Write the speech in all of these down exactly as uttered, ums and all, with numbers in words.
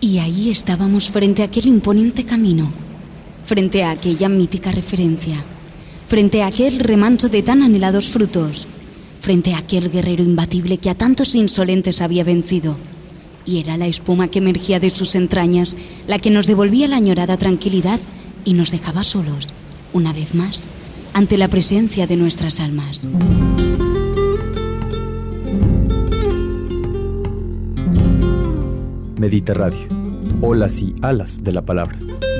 Y ahí estábamos frente a aquel imponente camino, frente a aquella mítica referencia, frente a aquel remanso de tan anhelados frutos, frente a aquel guerrero imbatible que a tantos insolentes había vencido. Y era la espuma que emergía de sus entrañas la que nos devolvía la añorada tranquilidad y nos dejaba solos, una vez más, ante la presencia de nuestras almas. Medita Radio, olas y alas de la palabra.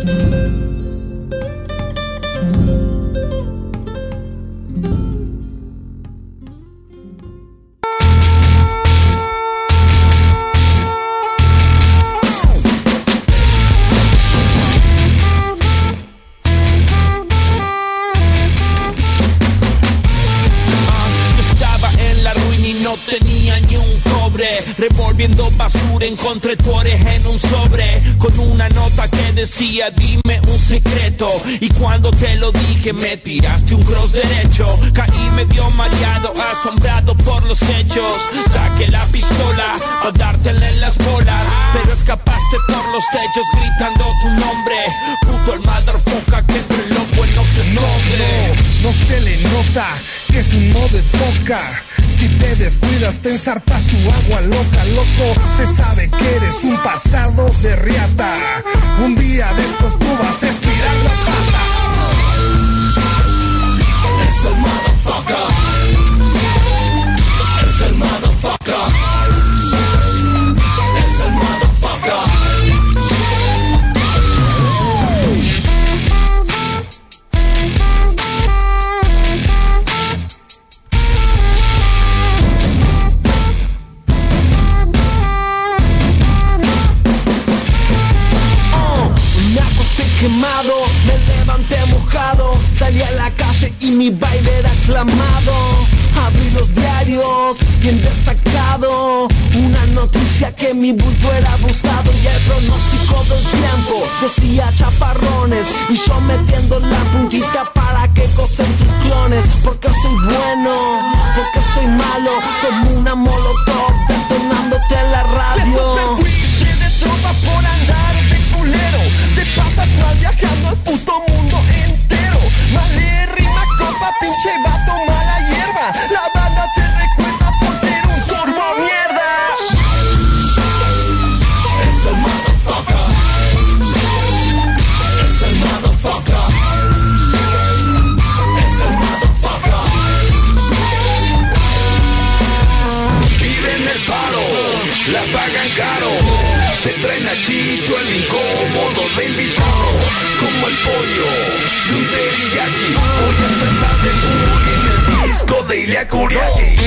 Revolviendo basura encontré tu oreja en un sobre con una nota que decía dime un secreto, y cuando te lo dije me tiraste un cross derecho. Caí medio mareado, asombrado por los hechos. Saqué la pistola para dártela en las bolas, pero escapaste por los techos gritando tu nombre. Puto el motherfucker que entre los buenos se esconde. No, no, no se le nota que es un modo de foca. Si te descuidas te ensarta su agua loca, loco. Se sabe que eres un pasado de riata. Un día después tú vas a estirar la pata. Es el motherfucker. Es el motherfucker. Es el motherfucker. Quemado, me levanté mojado, salí a la calle y mi baile era aclamado. Abrí los diarios, bien destacado, una noticia que mi bulto era buscado. Y el pronóstico del tiempo decía chaparrones, y yo metiendo la puntita para que cocen tus clones. Porque soy bueno, porque soy malo, como una molotov detonándote en la radio. Tropa por andar de culero, te pasas mal viajando al puto mundo entero. Vale, rima, copa, pinche vato, mala hierba. La banda te recuerda por ser un turbo mierda. Es el motherfucker. Es el motherfucker. Es el motherfucker. Vive en el paro, la pagan caro. Se traen a Chicho el incómodo de invitado, como el pollo de un teriyaki. Voy a hacer la de bully en el disco de Ilia Kuriaki.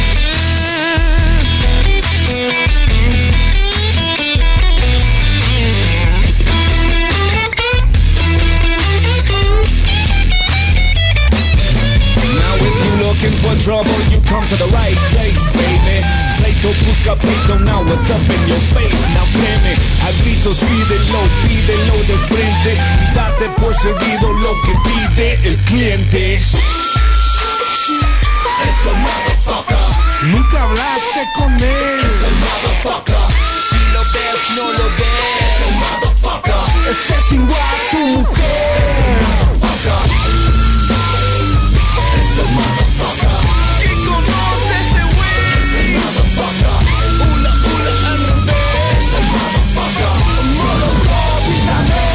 Now if you're looking for trouble, you come to the right place, baby. Pleito busca pleito, now what's up in your face? Now créeme, a gritos pídelo, pídelo de frente y date por servido lo que pide el cliente. Es el motherfucker. Nunca hablaste con él. Es el motherfucker. Si lo ves, no lo ves. Es el motherfucker. Ese chingó a tu mujer. Es el motherfucker. Es el motherfucker. ¿Quién conoce ese güey? Es el motherfucker. Ula, ula, al revés. Es el motherfucker. Modo capitán.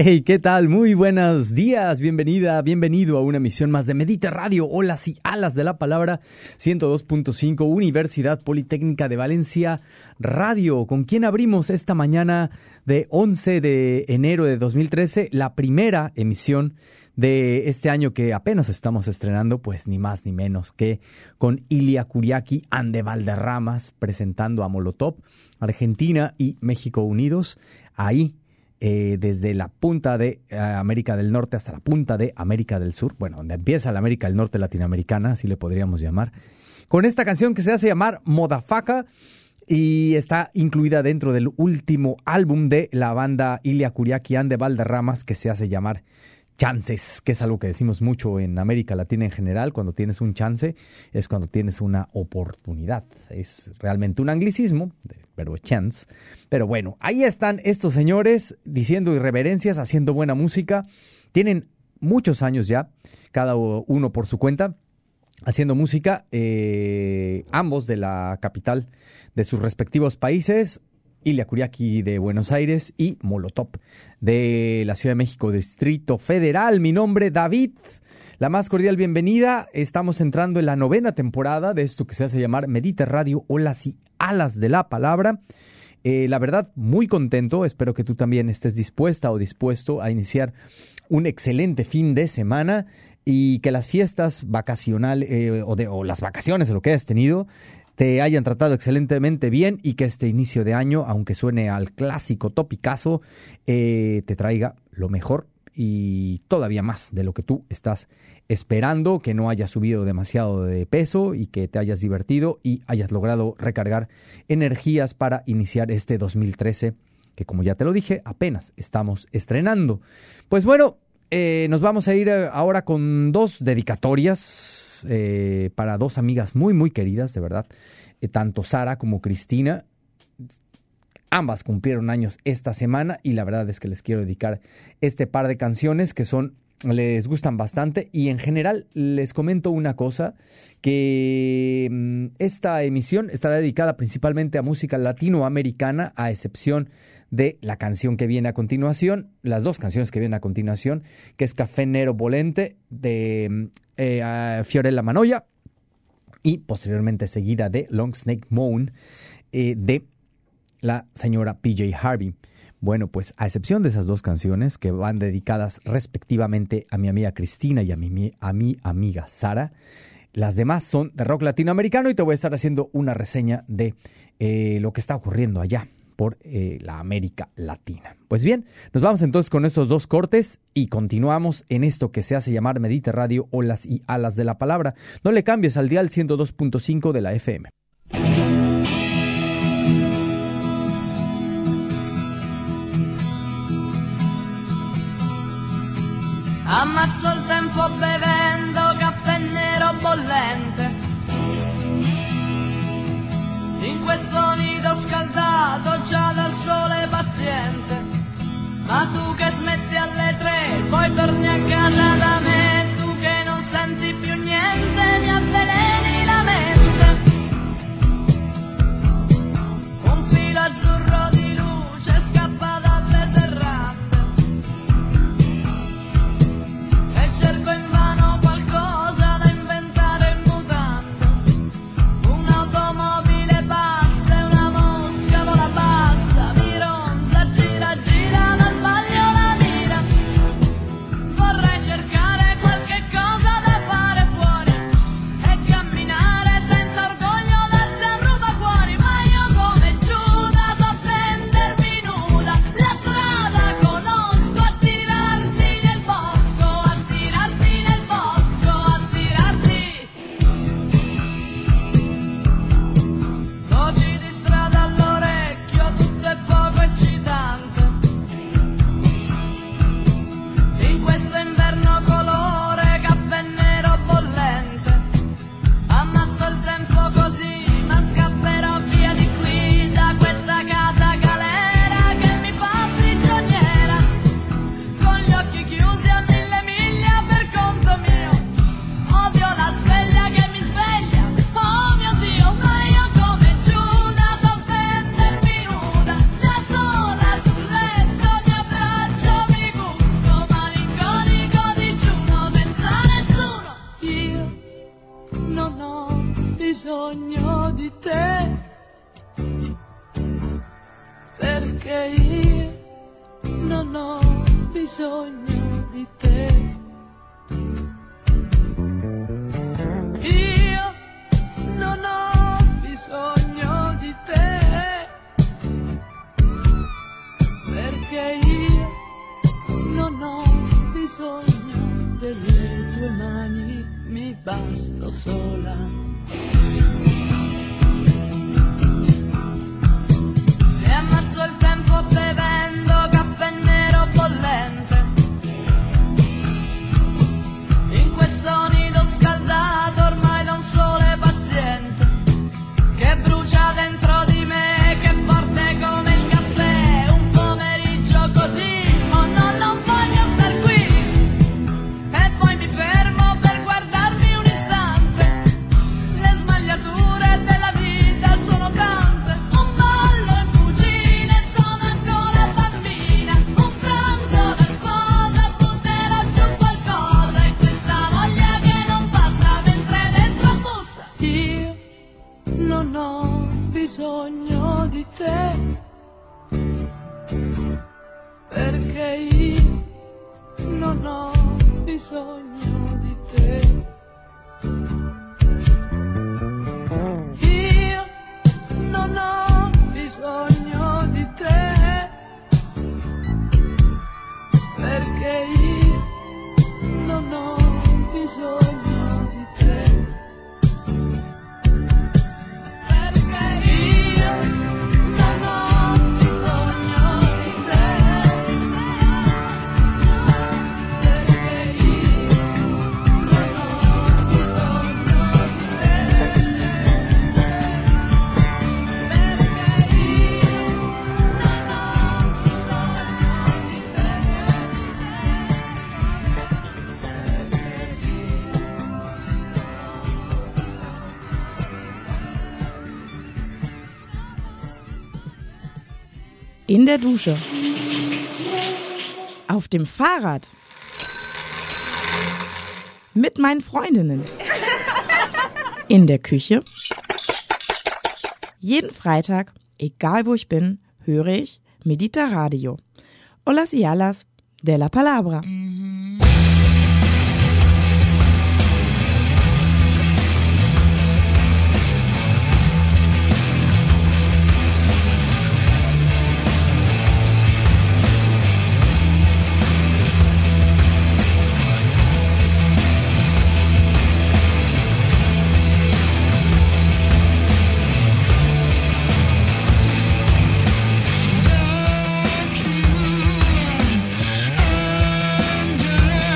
Hey, ¿qué tal? Muy buenos días, bienvenida, bienvenido a una emisión más de Mediter Radio, Olas y Alas de la Palabra, ciento dos punto cinco, Universidad Politécnica de Valencia Radio. ¿Con quién abrimos esta mañana de once de enero de dos mil trece? La primera emisión de este año que apenas estamos estrenando, pues ni más ni menos que con Ilia Kuriaki and the Valderramas presentando a Molotov, Argentina y México unidos, ahí eh, desde la punta de eh, América del Norte hasta la punta de América del Sur, bueno, donde empieza la América del Norte latinoamericana, así le podríamos llamar, con esta canción que se hace llamar Motherfucker y está incluida dentro del último álbum de la banda Ilia Kuriaki and the Valderramas, que se hace llamar Chances, que es algo que decimos mucho en América Latina en general. Cuando tienes un chance es cuando tienes una oportunidad. Es realmente un anglicismo, pero chance. Pero bueno, ahí están estos señores diciendo irreverencias, haciendo buena música. Tienen muchos años ya, cada uno por su cuenta, haciendo música, eh, ambos de la capital de sus respectivos países. Ilia Kuriaki de Buenos Aires y Molotov de la Ciudad de México, Distrito Federal. Mi nombre, David. La más cordial bienvenida. Estamos entrando en la novena temporada de esto que se hace llamar Mediter Radio, Olas y Alas de la Palabra. Eh, la verdad, muy contento. Espero que tú también estés dispuesta o dispuesto a iniciar un excelente fin de semana y que las fiestas vacacionales eh, o, de, o las vacaciones o lo que hayas tenido te hayan tratado excelentemente bien y que este inicio de año, aunque suene al clásico topicazo, eh, te traiga lo mejor y todavía más de lo que tú estás esperando, que no hayas subido demasiado de peso y que te hayas divertido y hayas logrado recargar energías para iniciar este dos mil trece, que como ya te lo dije, apenas estamos estrenando. Pues bueno, eh, nos vamos a ir ahora con dos dedicatorias Eh, para dos amigas muy muy queridas, de verdad, eh, tanto Sara como Cristina. Ambas cumplieron años esta semana y la verdad es que les quiero dedicar este par de canciones que son, les gustan bastante. Y en general les comento una cosa, que mmm, esta emisión estará dedicada principalmente a música latinoamericana, a excepción de la canción que viene a continuación, las dos canciones que vienen a continuación, que es Café Nero Volente de eh, Fiorella Mannoia y posteriormente seguida de Long Snake Moan eh, de la señora P J Harvey. Bueno, pues a excepción de esas dos canciones que van dedicadas respectivamente a mi amiga Cristina y a mi, a mi amiga Sara, las demás son de rock latinoamericano y te voy a estar haciendo una reseña de eh, lo que está ocurriendo allá por eh, la América Latina. Pues bien, nos vamos entonces con estos dos cortes y continuamos en esto que se hace llamar Mediter Radio, Olas y Alas de la Palabra. No le cambies al dial ciento dos punto cinco de la F M. Ammazzo il tempo bevendo caffè nero bollente in questo nido scaldato già dal sole paziente. Ma tu che smetti alle tre, poi torni a casa da me, tu che non senti più niente, mi avveleni la mente. Un filo azzurro di luce scappa dalle serrande e cerco invano qualcosa da inventare in mutande. Un'automobile passa e una mosca vola bassa, mi ronza, gira, gira, ma sbaglio la non ho bisogno di te, perché io non ho bisogno di te. Io non ho bisogno di te, perché io non ho bisogno delle tue mani, mi basto sola. E ammazzo il tempo bevendo caffè nero bollente, in questo nido scaldato ormai da un sole paziente, che brucia dentro di me, che è forte come il caffè. Un pomeriggio così, oh no, non voglio star qui, e poi mi fermo per guardarmi un istante. Le smagliature della vita sono tante, un ballo in cucina e sono ancora bambina, un pranzo da sposa, butterò giù qualcosa, e questa voglia che non passa mentre dentro bussa. Io non ho bisogno di te, perché io non ho bisogno di te. Io non ho bisogno di te, perché io non ho bisogno di te. Perché io non ho bisogno di te, perché io non ho bisogno di te, perché io non In der Dusche. Auf dem Fahrrad. Mit meinen Freundinnen. In der Küche. Jeden Freitag, egal wo ich bin, höre ich Medita Radio. Olas y alas de la palabra. Dark moon under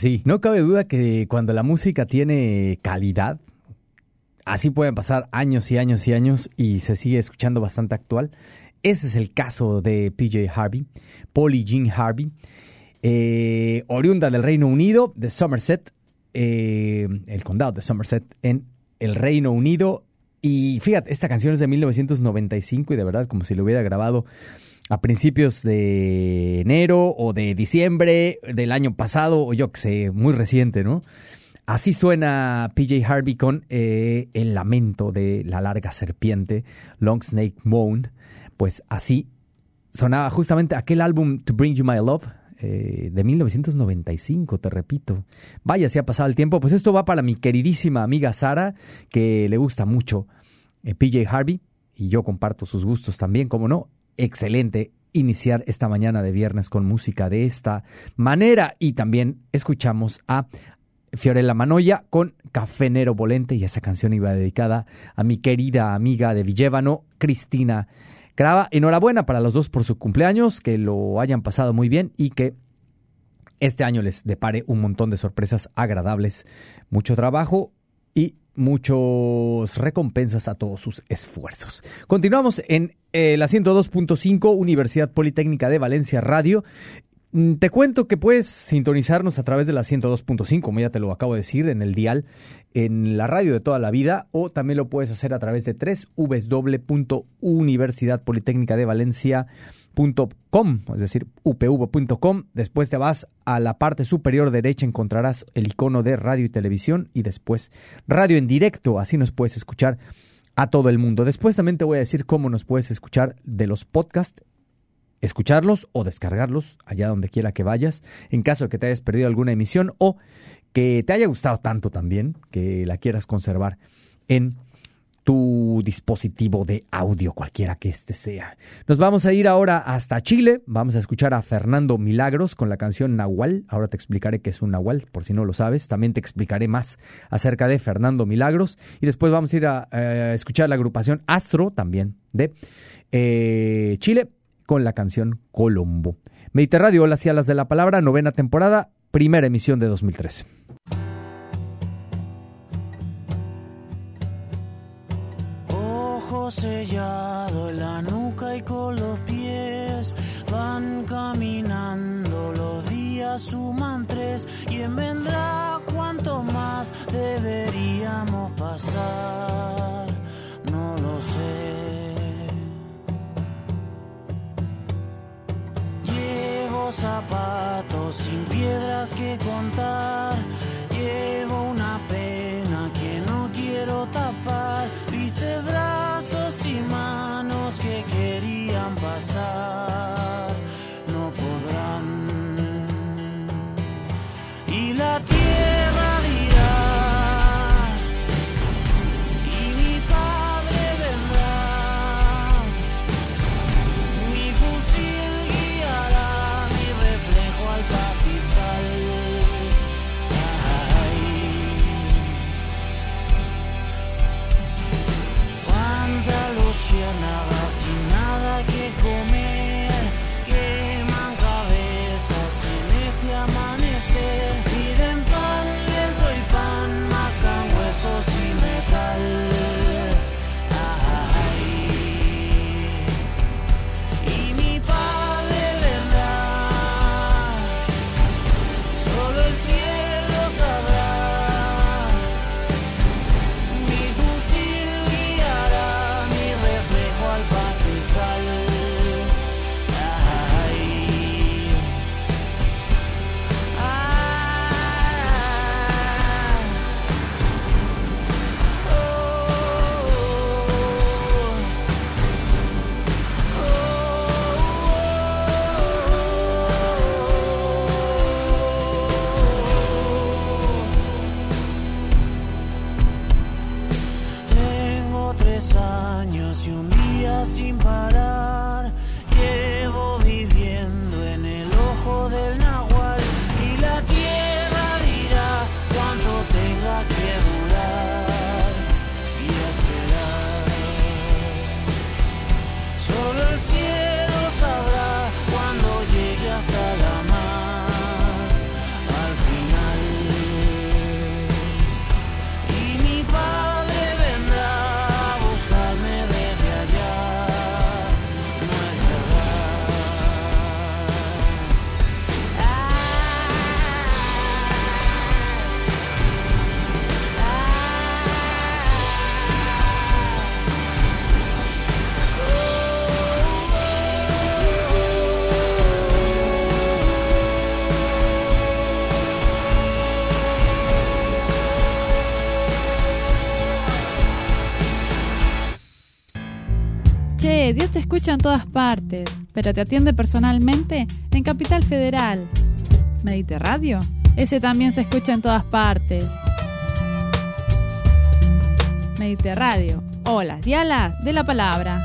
Sí, no cabe duda que cuando la música tiene calidad, así pueden pasar años y años y años y se sigue escuchando bastante actual. Ese es el caso de P J Harvey, Polly Jean Harvey, eh, oriunda del Reino Unido, de Somerset, eh, el condado de Somerset en el Reino Unido. Y fíjate, esta canción es de mil novecientos noventa y cinco y de verdad como si lo hubiera grabado a principios de enero o de diciembre del año pasado, o yo que sé, muy reciente, ¿no? Así suena P J Harvey con eh, el lamento de la larga serpiente, Long Snake Moan. Pues así sonaba justamente aquel álbum To Bring You My Love eh, de mil novecientos noventa y cinco, te repito. Vaya, si ha pasado el tiempo. Pues esto va para mi queridísima amiga Sara, que le gusta mucho eh, P J Harvey, y yo comparto sus gustos también, como no. Excelente iniciar esta mañana de viernes con música de esta manera. Y también escuchamos a Fiorella Mannoia con Café Nero Volente, y esa canción iba dedicada a mi querida amiga de Villevano, Cristina Crava. Enhorabuena para los dos por su cumpleaños, que lo hayan pasado muy bien y que este año les depare un montón de sorpresas agradables, mucho trabajo y muchas recompensas a todos sus esfuerzos. Continuamos en eh, la ciento dos punto cinco Universidad Politécnica de Valencia Radio. Te cuento que puedes sintonizarnos a través de la ciento dos punto cinco, como ya te lo acabo de decir, en el dial, en la radio de toda la vida, o también lo puedes hacer a través de doble u doble u doble u punto universidad politécnica de valencia punto com, es decir, u p v punto com. Después te vas a la parte superior derecha, encontrarás el icono de radio y televisión, y después radio en directo, así nos puedes escuchar a todo el mundo. Después también te voy a decir cómo nos puedes escuchar de los podcasts, escucharlos o descargarlos allá donde quiera que vayas, en caso de que te hayas perdido alguna emisión o que te haya gustado tanto también que la quieras conservar en tu dispositivo de audio, cualquiera que este sea. Nos vamos a ir ahora hasta Chile. Vamos a escuchar a Fernando Milagros con la canción Nahual. Ahora te explicaré qué es un Nahual, por si no lo sabes. También te explicaré más acerca de Fernando Milagros. Y después vamos a ir a, a escuchar la agrupación Astro, también de eh, Chile, con la canción Colombo. Mediterradio, las y alas de la palabra, novena temporada, primera emisión de dos mil trece. Ojo sellado en la nuca y con los pies van caminando, los días suman tres. ¿Quién vendrá? ¿Cuánto más deberíamos pasar? No lo sé. Llevo zapatos sin piedras que contar, llevo una pena que no quiero tapar. Viste brazos y manos que querían pasar, no podrán. Y la tierra dirá, y mi padre vendrá, mi fusil guiará mi reflejo al pastizal. Ay, cuánta luciérnagas y nada que comer, queman cabezas en este amanecer. Piden pan, les doy pan, mascan huesos y metal. Ay, y mi padre vendrá, solo el cielo sabrá. Mi fusil guiará mi reflejo al pastizal. Ay, tengo tres años y un día sin parar. Llevo viviendo en el ojo del nahual, y la tierra dirá cuánto tenga que durar y esperar. Solo el cielo sabrá cuando llegue hasta la mar al final. Che, Dios te escucha en todas partes, pero te atiende personalmente en Capital Federal. Mediterradio, ese también se escucha en todas partes. Mediterradio, olas y alas de la palabra.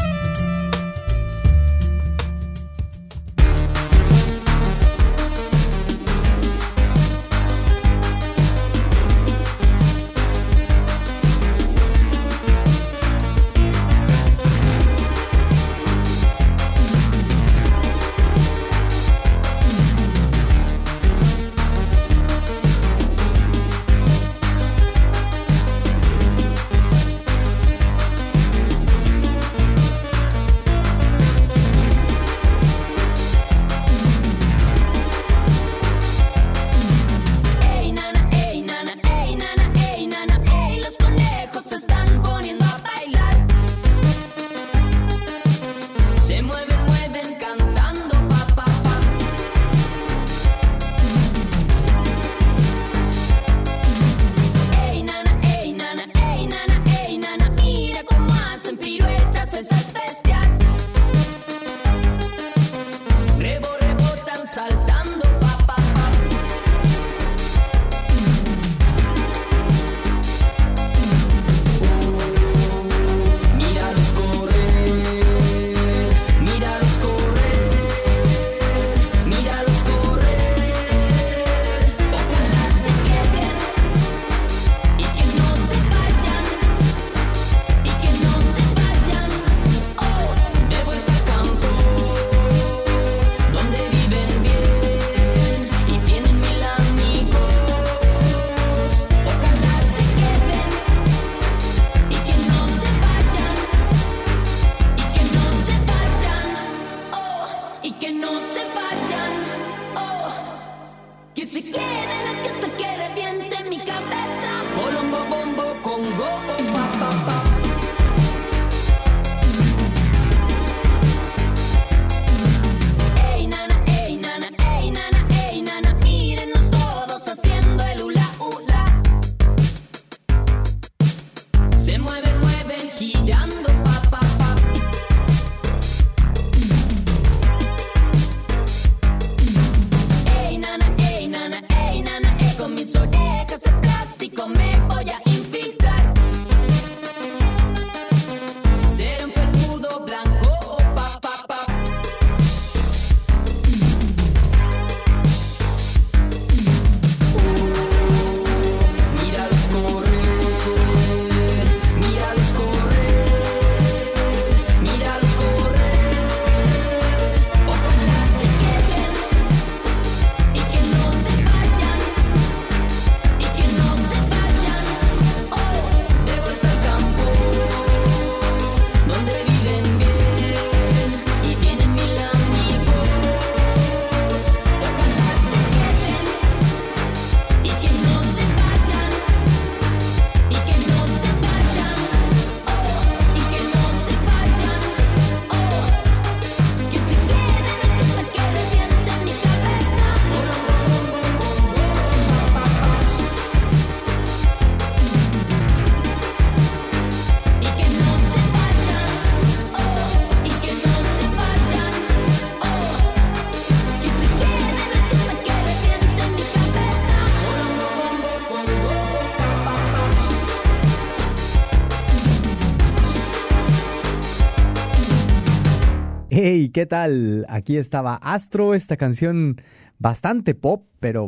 Hey, ¿qué tal? Aquí estaba Astro, esta canción bastante pop, pero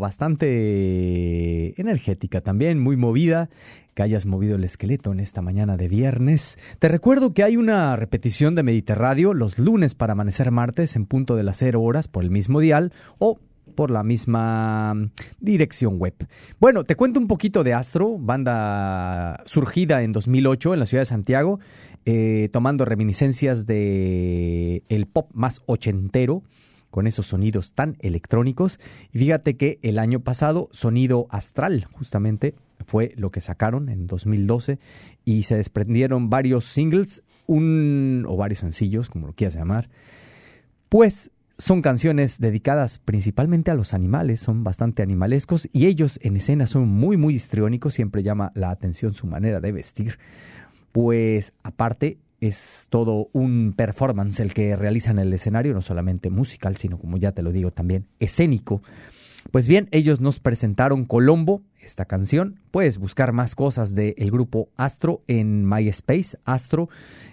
bastante energética también, muy movida. Que hayas movido el esqueleto en esta mañana de viernes. Te recuerdo que hay una repetición de Mediterradio los lunes para amanecer martes en punto de las cero horas por el mismo dial o por la misma dirección web. Bueno, te cuento un poquito de Astro, banda surgida en dos mil ocho en la ciudad de Santiago, eh, tomando reminiscencias de el pop más ochentero, con esos sonidos tan electrónicos. Y fíjate que el año pasado, Sonido Astral, justamente, fue lo que sacaron en dos mil doce y se desprendieron varios singles, un o varios sencillos, como lo quieras llamar, pues son canciones dedicadas principalmente a los animales, son bastante animalescos y ellos en escena son muy, muy histriónicos, siempre llama la atención su manera de vestir. Pues aparte, es todo un performance el que realizan en el escenario, no solamente musical, sino, como ya te lo digo, también escénico. Pues bien, ellos nos presentaron Colombo, esta canción. Puedes buscar más cosas del grupo Astro en MySpace, Astro,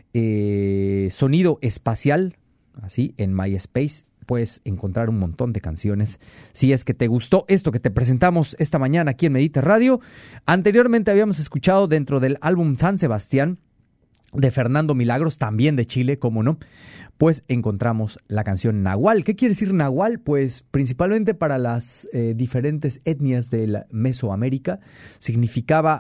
eh, sonido espacial, así, en MySpace. Puedes encontrar un montón de canciones si es que te gustó esto que te presentamos esta mañana aquí en Medita Radio. Anteriormente habíamos escuchado dentro del álbum San Sebastián de Fernando Milagros, también de Chile, cómo no, pues encontramos la canción Nahual. ¿Qué quiere decir Nahual? Pues principalmente para las eh, diferentes etnias de la Mesoamérica significaba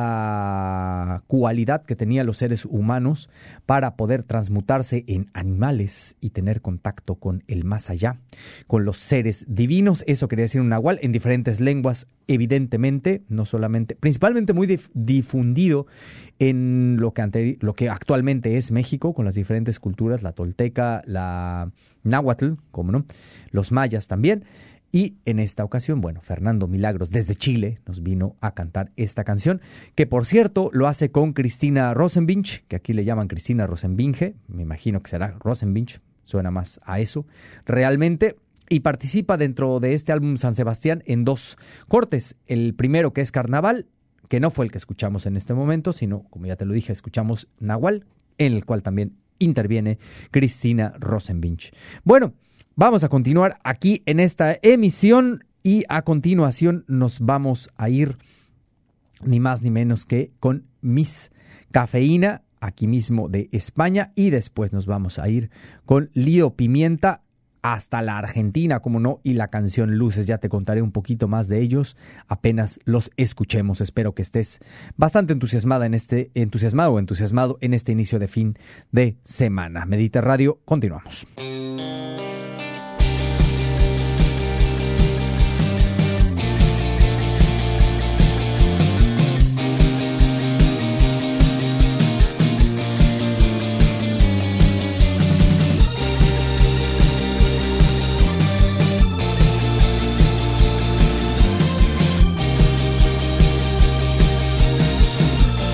esa cualidad que tenían los seres humanos para poder transmutarse en animales y tener contacto con el más allá, con los seres divinos. Eso quería decir un Nahual en diferentes lenguas, evidentemente, no solamente, principalmente muy dif- difundido en lo que, ante, lo que actualmente es México, con las diferentes culturas, la tolteca, la náhuatl, como no, los mayas también. Y en esta ocasión, bueno, Fernando Milagros desde Chile nos vino a cantar esta canción, que por cierto lo hace con Cristina Rosenbinch, que aquí le llaman Cristina Rosenbinge, me imagino que será Rosenbinch, suena más a eso realmente. Y participa dentro de este álbum San Sebastián en dos cortes. El primero, que es Carnaval, que no fue el que escuchamos en este momento, sino, como ya te lo dije, escuchamos Nahual, en el cual también interviene Cristina Rosenbinch. Bueno, vamos a continuar aquí en esta emisión y a continuación nos vamos a ir ni más ni menos que con Miss Cafeína, aquí mismo de España, y después nos vamos a ir con Lío Pimienta hasta la Argentina, como no, y la canción Luces. Ya te contaré un poquito más de ellos apenas los escuchemos. Espero que estés bastante entusiasmada en este, entusiasmado o entusiasmado en este inicio de fin de semana. Medita Radio, continuamos.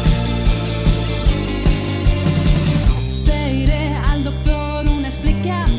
Pediré al doctor una explicación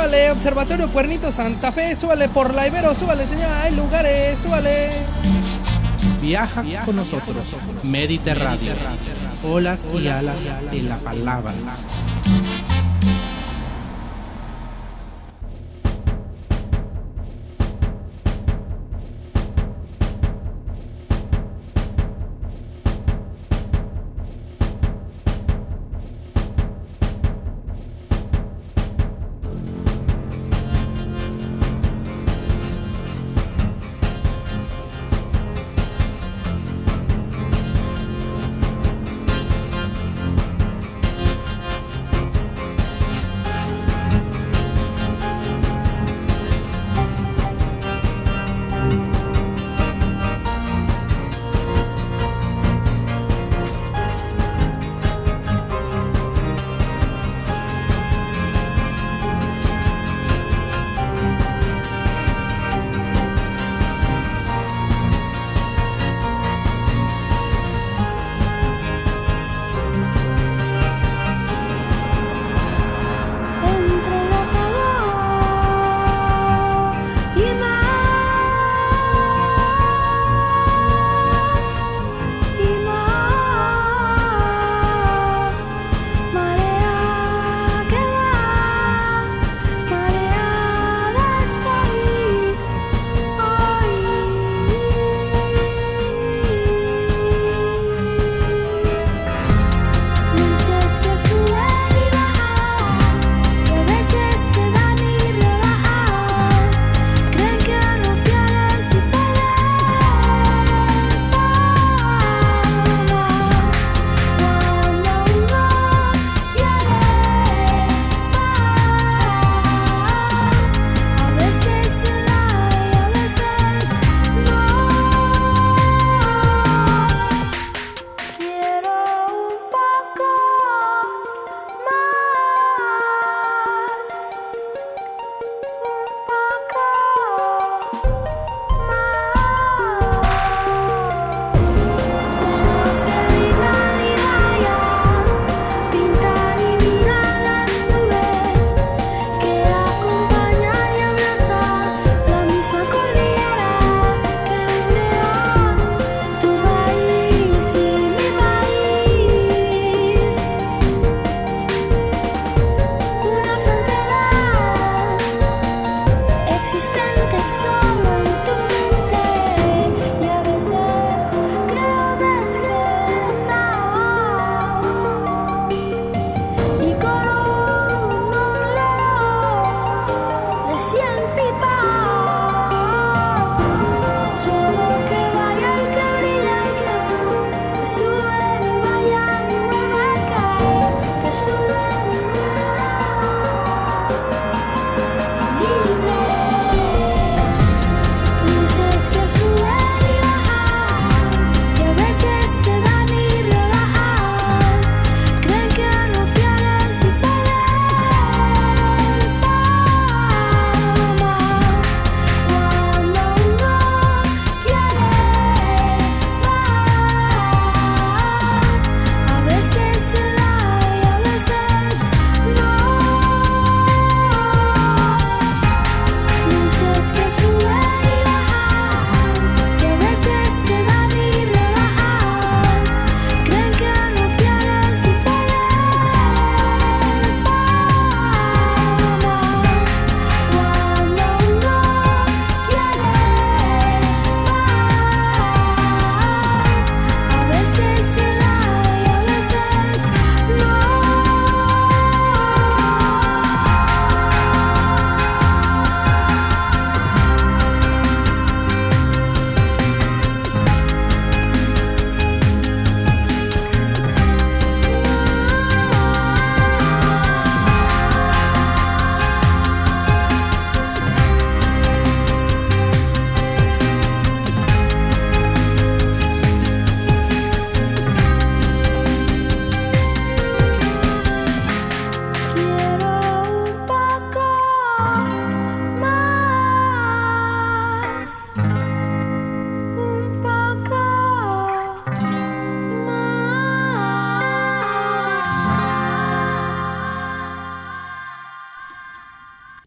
súbale, Observatorio Cuernito Santa Fe, súbale por la Ibero, súbale señora, hay lugares, súbale. Viaja, Viaja con nosotros, nosotros. Mediterráneo, olas y alas de la palabra.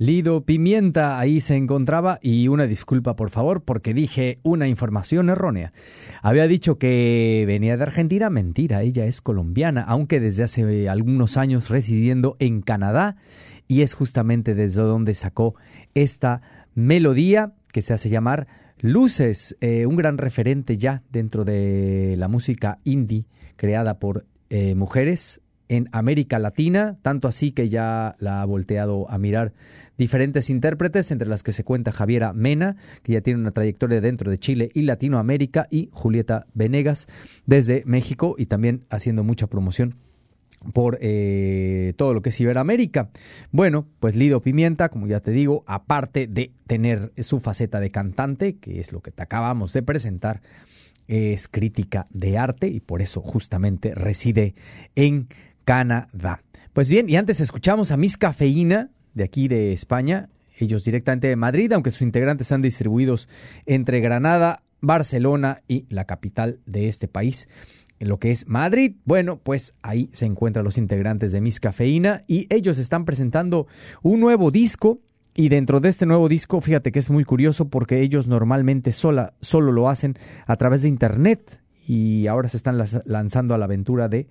Lido Pimienta ahí se encontraba, y una disculpa por favor porque dije una información errónea. Había dicho que venía de Argentina, mentira, ella es colombiana, aunque desde hace algunos años residiendo en Canadá, y es justamente desde donde sacó esta melodía que se hace llamar Luces, eh, un gran referente ya dentro de la música indie creada por eh, mujeres en América Latina, tanto así que ya la ha volteado a mirar diferentes intérpretes, entre las que se cuenta Javiera Mena, que ya tiene una trayectoria dentro de Chile y Latinoamérica, y Julieta Venegas desde México, y también haciendo mucha promoción por eh, todo lo que es Iberoamérica. Bueno, pues Lido Pimienta, como ya te digo, aparte de tener su faceta de cantante, que es lo que te acabamos de presentar, es crítica de arte, y por eso justamente reside en Canadá. Pues bien, y antes escuchamos a Miss Cafeína, de aquí de España, ellos directamente de Madrid, aunque sus integrantes están distribuidos entre Granada, Barcelona y la capital de este país, en lo que es Madrid. Bueno, pues ahí se encuentran los integrantes de Miss Cafeína, y ellos están presentando un nuevo disco. Y dentro de este nuevo disco, fíjate que es muy curioso porque ellos normalmente sola, solo lo hacen a través de internet, y ahora se están lanzando a la aventura de,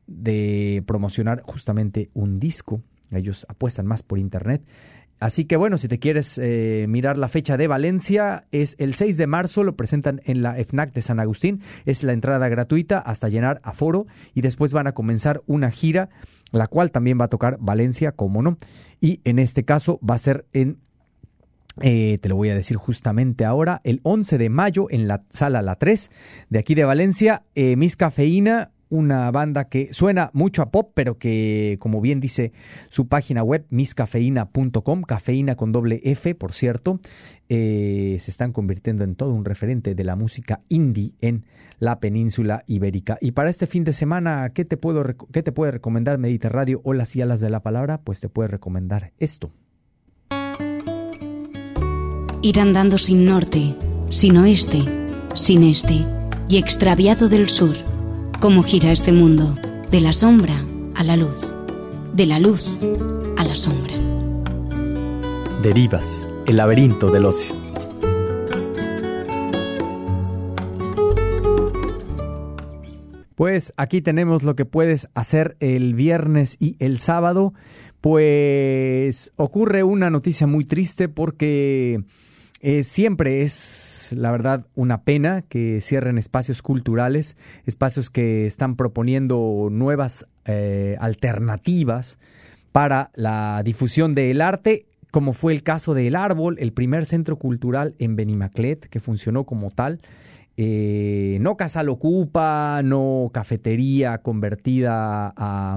de promocionar justamente un disco. Ellos apuestan más por internet. Así que bueno, si te quieres eh, mirar la fecha de Valencia, es el seis de marzo, lo presentan en la FNAC de San Agustín, es la entrada gratuita hasta llenar aforo, y después van a comenzar una gira, la cual también va a tocar Valencia, cómo no, y en este caso va a ser en, eh, te lo voy a decir justamente ahora, el once de mayo en la Sala La tres de aquí de Valencia. eh, Miss Cafeína, una banda que suena mucho a pop, pero que, como bien dice su página web, miss cafeína punto com, cafeína con doble F, por cierto, eh, se están convirtiendo en todo un referente de la música indie en la península ibérica. Y para este fin de semana, ¿qué te puedo qué te puede recomendar Mediterradio o las y alas de la palabra? Pues te puede recomendar esto. Ir andando sin norte, sin oeste, sin este, y extraviado del sur. ¿Cómo gira este mundo? De la sombra a la luz, de la luz a la sombra. Derivas, el laberinto del ocio. Pues aquí tenemos lo que puedes hacer el viernes y el sábado. Pues ocurre una noticia muy triste porque Eh, siempre es, la verdad, una pena que cierren espacios culturales, espacios que están proponiendo nuevas eh, alternativas para la difusión del arte, como fue el caso de El Árbol, el primer centro cultural en Benimaclet, que funcionó como tal. Eh, no Casa Locupa, no cafetería convertida a...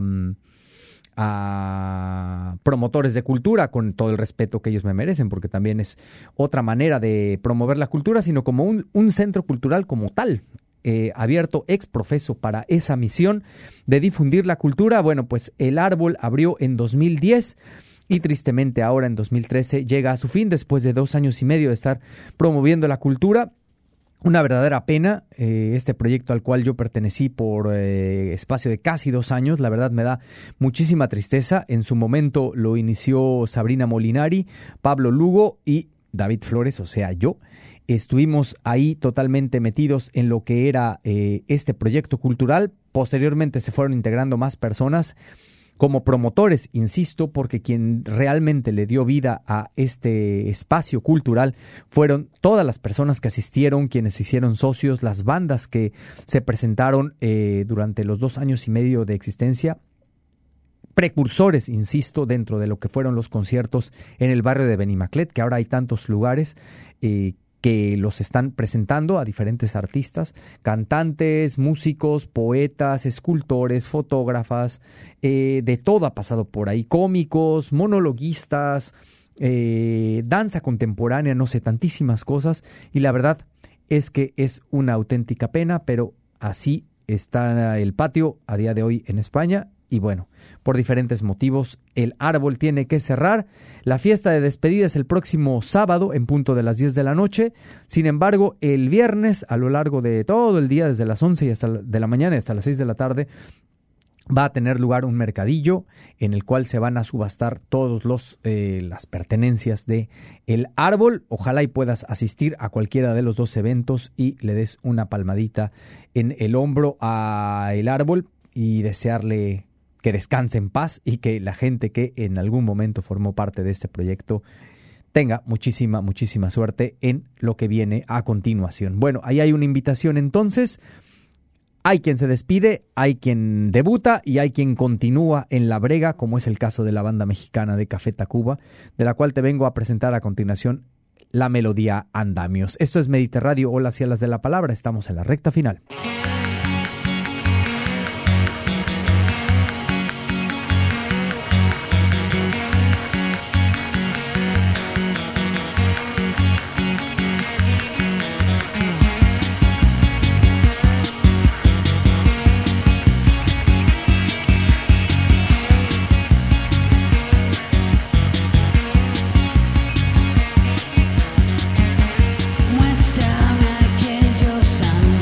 a promotores de cultura, con todo el respeto que ellos me merecen, porque también es otra manera de promover la cultura, sino como un, un centro cultural como tal, eh, abierto ex profeso para esa misión de difundir la cultura. Bueno, pues El Árbol abrió en dos mil diez y tristemente ahora en dos mil trece llega a su fin después de dos años y medio de estar promoviendo la cultura. Una verdadera pena, eh, este proyecto al cual yo pertenecí por eh, espacio de casi dos años, la verdad me da muchísima tristeza. En su momento lo inició Sabrina Molinari, Pablo Lugo y David Flores, o sea yo. Estuvimos ahí totalmente metidos en lo que era eh, este proyecto cultural. Posteriormente se fueron integrando más personas como promotores, insisto, porque quien realmente le dio vida a este espacio cultural fueron todas las personas que asistieron, quienes se hicieron socios, las bandas que se presentaron eh, durante los dos años y medio de existencia, precursores, insisto, dentro de lo que fueron los conciertos en el barrio de Benimaclet, que ahora hay tantos lugares eh, que los están presentando a diferentes artistas, cantantes, músicos, poetas, escultores, fotógrafas, eh, de todo ha pasado por ahí, cómicos, monologuistas, eh, danza contemporánea, no sé, tantísimas cosas, y la verdad es que es una auténtica pena, pero así está el patio a día de hoy en España. Y bueno, por diferentes motivos, El Árbol tiene que cerrar. La fiesta de despedida es el próximo sábado en punto de las diez de la noche. Sin embargo, el viernes, a lo largo de todo el día, desde las once y hasta de la mañana y hasta las seis de la tarde, va a tener lugar un mercadillo en el cual se van a subastar todos los eh, las pertenencias de el árbol. Ojalá y puedas asistir a cualquiera de los dos eventos y le des una palmadita en el hombro a el árbol y desearle que descanse en paz y que la gente que en algún momento formó parte de este proyecto tenga muchísima, muchísima suerte en lo que viene a continuación. Bueno, ahí hay una invitación entonces. Hay quien se despide, hay quien debuta y hay quien continúa en la brega, como es el caso de la banda mexicana de Café Tacuba, de la cual te vengo a presentar a continuación la melodía Andamios. Esto es Mediterradio, olas y alas de la palabra, estamos en la recta final. Muéstrame aquellos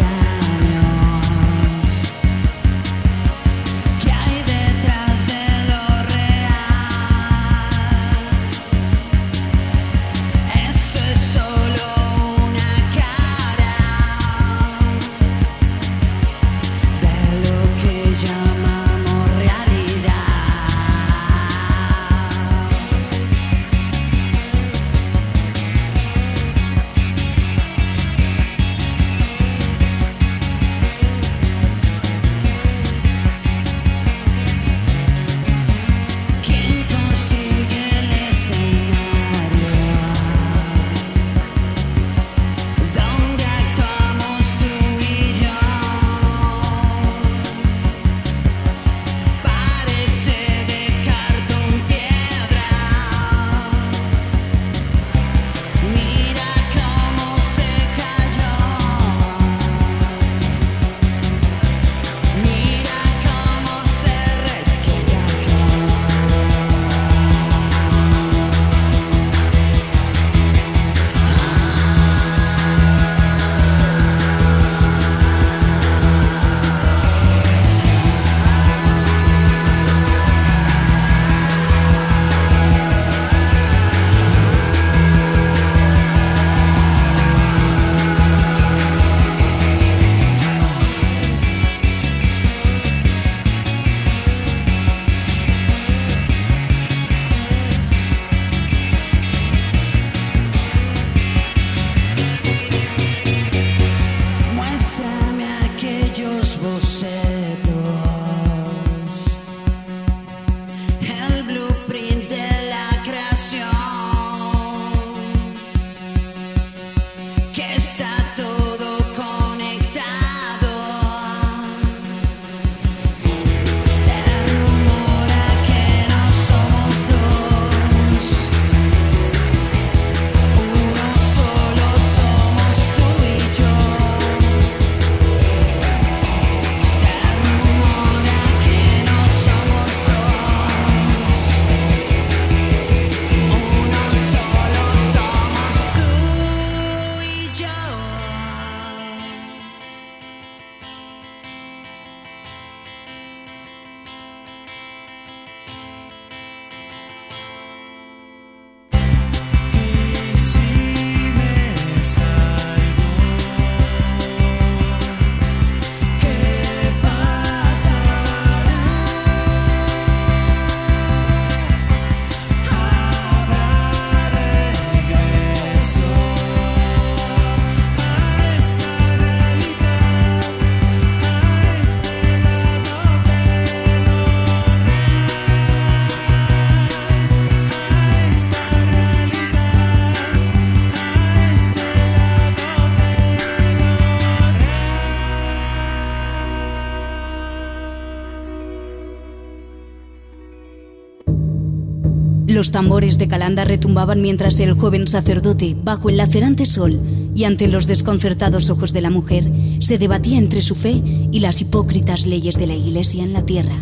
Los tambores de Calanda retumbaban mientras el joven sacerdote, bajo el lacerante sol y ante los desconcertados ojos de la mujer, se debatía entre su fe y las hipócritas leyes de la Iglesia en la tierra.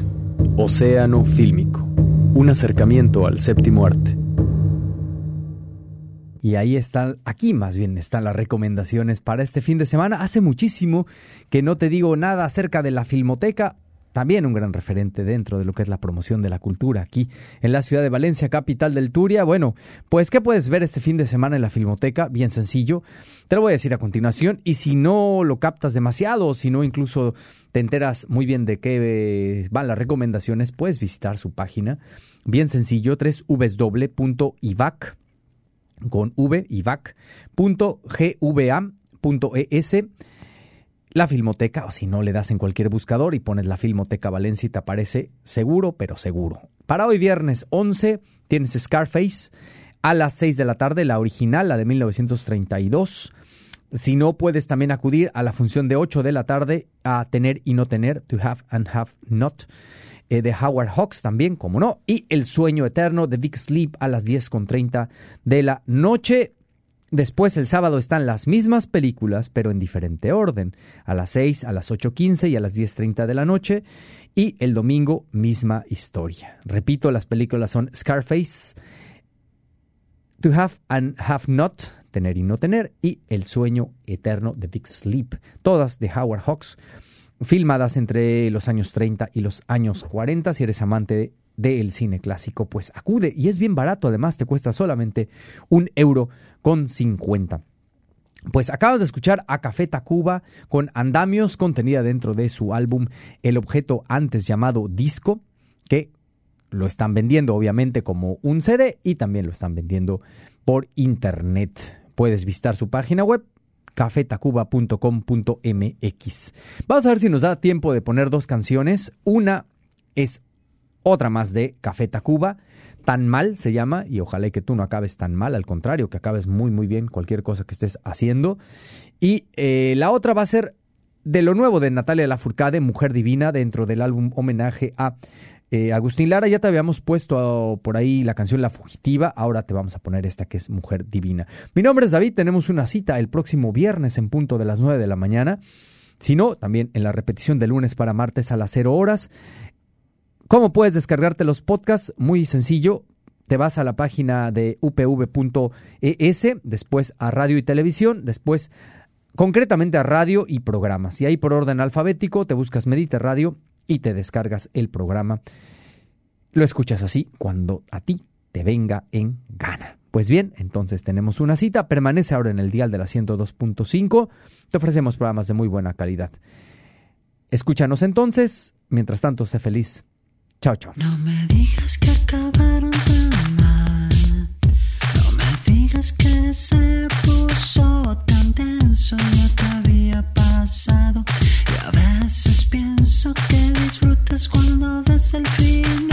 Océano Fílmico, un acercamiento al séptimo arte. Y ahí están, aquí más bien están las recomendaciones para este fin de semana. Hace muchísimo que no te digo nada acerca de la Filmoteca. también un gran referente dentro de lo que es la promoción de la cultura aquí en la ciudad de Valencia, capital del Turia. Bueno, pues ¿qué puedes ver este fin de semana en la Filmoteca? Bien sencillo, te lo voy a decir a continuación, y si no lo captas demasiado, o si no incluso te enteras muy bien de qué van las recomendaciones, puedes visitar su página. Bien sencillo, doble u doble u doble u punto ivac, con v, ivac punto gva punto es. La Filmoteca, o si no le das en cualquier buscador y pones la Filmoteca Valencia y te aparece seguro, pero seguro. Para hoy viernes once tienes Scarface a las seis de la tarde, la original, la de mil novecientos treinta y dos. Si no, puedes también acudir a la función de ocho de la tarde a Tener y No Tener, To Have and Have Not, eh, de Howard Hawks también, como no. Y El Sueño Eterno de Big Sleep a las diez con treinta de la noche. Después, el sábado están las mismas películas, pero en diferente orden. A las seis, a las ocho quince y a las diez treinta de la noche. Y el domingo, misma historia. Repito, las películas son Scarface, To Have and Have Not, Tener y No Tener, y El Sueño Eterno de Big Sleep. Todas de Howard Hawks, filmadas entre los años treinta y los años cuarenta. Si eres amante de del cine clásico, pues acude, y es bien barato, además te cuesta solamente un euro con cincuenta. Pues acabas de escuchar a Café Tacuba con Andamios, contenida dentro de su álbum El Objeto, antes llamado Disco, que lo están vendiendo obviamente como un C D y también lo están vendiendo por internet. Puedes visitar su página web, café tacuba punto com punto m x. Vamos a ver si nos da tiempo de poner dos canciones. Una es otra más de Café Tacuba, Tan Mal se llama, y ojalá que tú no acabes tan mal, al contrario, que acabes muy muy bien cualquier cosa que estés haciendo. Y eh, la otra va a ser de lo nuevo de Natalia Lafourcade, Mujer Divina, dentro del álbum homenaje a eh, Agustín Lara. Ya te habíamos puesto por ahí la canción La Fugitiva, ahora te vamos a poner esta que es Mujer Divina. Mi nombre es David, tenemos una cita el próximo viernes en punto de las nueve de la mañana, si no, también en la repetición de lunes para martes a las cero horas. ¿Cómo puedes descargarte los podcasts? Muy sencillo, te vas a la página de u p v punto e s, después a radio y televisión, después concretamente a radio y programas. Y ahí por orden alfabético te buscas Mediter Radio y te descargas el programa. Lo escuchas así cuando a ti te venga en gana. Pues bien, entonces tenemos una cita, permanece ahora en el dial de la ciento dos punto cinco, te ofrecemos programas de muy buena calidad. Escúchanos entonces, mientras tanto, sé feliz. Chao, chao. No me digas que acabaron tan mal. No me digas que se puso tan tenso. Ya te había pasado. Y a veces pienso que disfrutas cuando ves el final.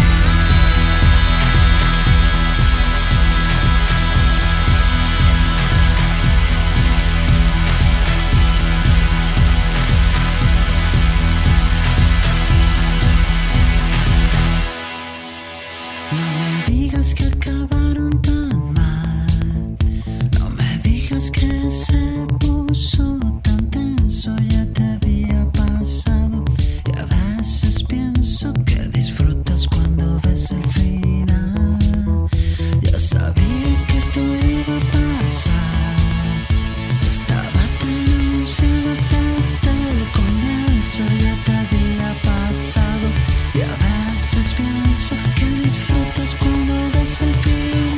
Que acabaron tan mal. No me digas que se puso tan tenso. Ya te había pasado. Y a veces pienso que disfrutas cuando ves el final. Ya sabía que esto iba a pasar. Estaba tan anunciado desde el comienzo. Ya te había pasado. Y a veces pienso que disfrutas cuando ves el final.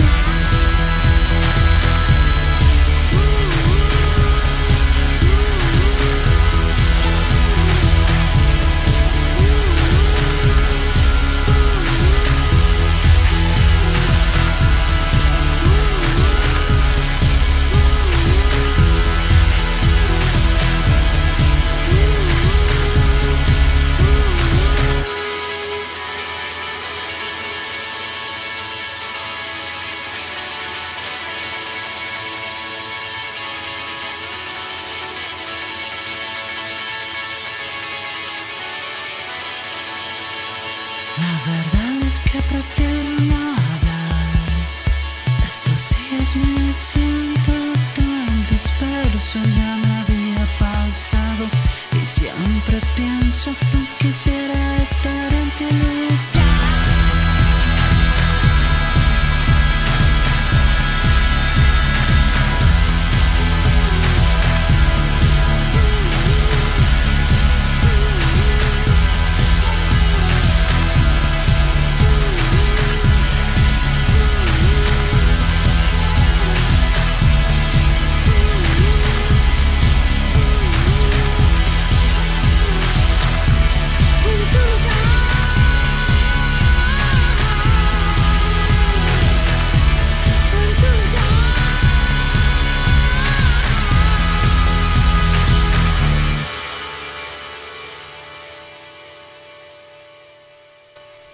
La verdad es que prefiero no hablar. Esto sí es me siento tan disperso. Ya me había pasado y siempre pienso no quisiera estar en tu lugar.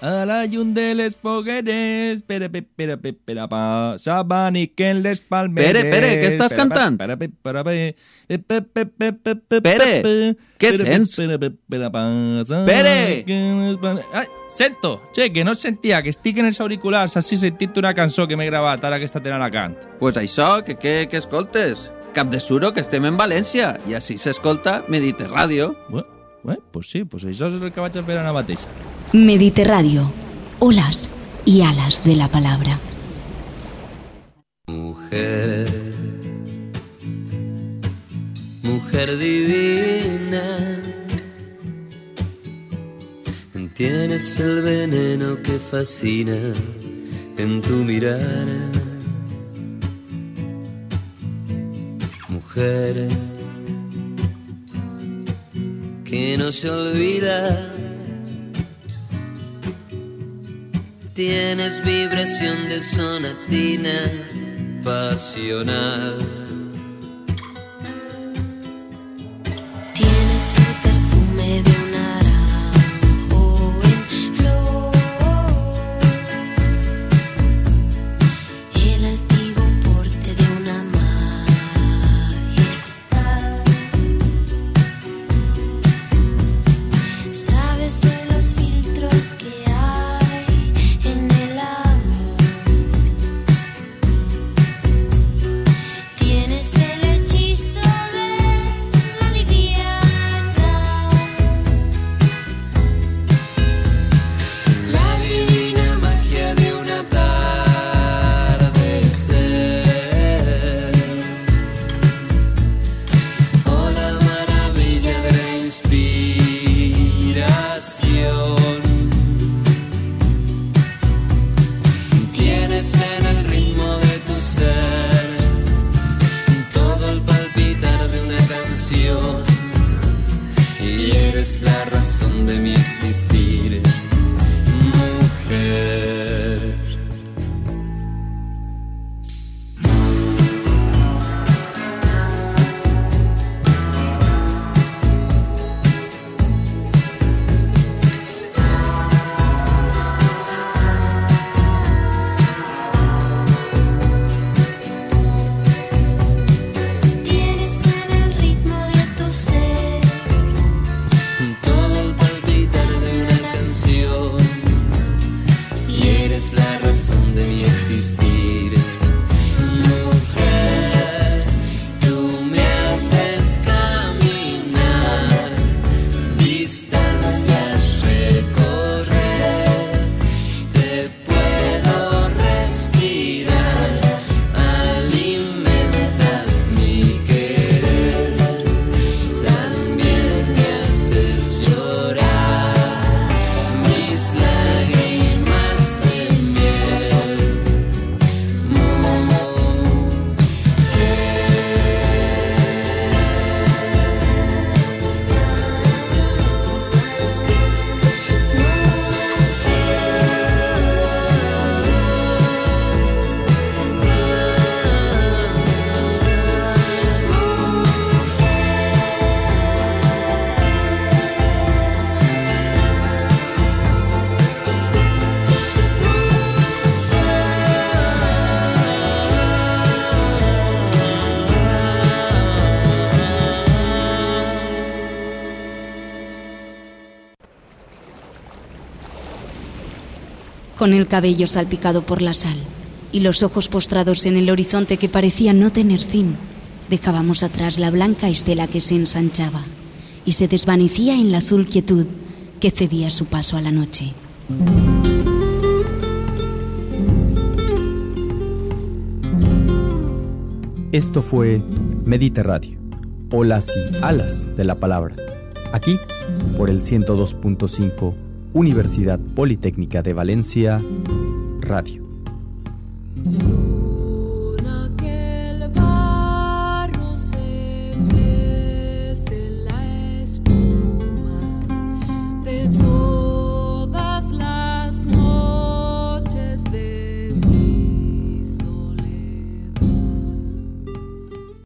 a la llum de les fogueres, pere, pere, pere, pere, passaven i que en les palmeres... Pere, Pere, què estàs cantant? Pere, pere, pere, Pere, què sents? Pere! Ai, sento, che, que no sentia, que estic en els auriculars, així sentit una cançó que m'he gravat ara que està tenint Alacant. Pues això, que, que, que escoltes? Cap de suro que estem en València i així s'escolta Mediterràdio. Bueno, bueno, pues sí, pues això és el que vaig a fer ara mateixa. Mediterràdio, olas y alas de la palabra. Mujer, mujer divina, tienes el veneno que fascina en tu mirada. Mujer que no se olvida, tienes vibración de sonatina pasional. Tienes el perfume de un naranjo en flor, el altivo porte de una majestad. Sabes de los filtros que hay en el amor. Tienes el hechizo de la liviandad, La divina magia de un atardecer, o la maravilla de la inspiración. Tienes en el ritmo de tu ser todo el palpitar de una canción, y eres la razón de mi existir, mujer. tienes en el ritmo de tu ser Todo el palpitar de una canción, y eres la razón de mi existir, mujer. Tú me haces caminar, distancias recorrer, te puedo respirar, alimentas mi querer, también me haces llorar mis lágrimas de miel, Con el cabello salpicado por la sal y los ojos postrados en el horizonte que parecía no tener fin, dejábamos atrás la blanca estela que se ensanchaba y se desvanecía en la azul quietud que cedía su paso a la noche. Esto fue Mediterràdio, olas y alas de la palabra. Aquí, por el ciento dos punto cinco, Universidad Politécnica de Valencia, Radio.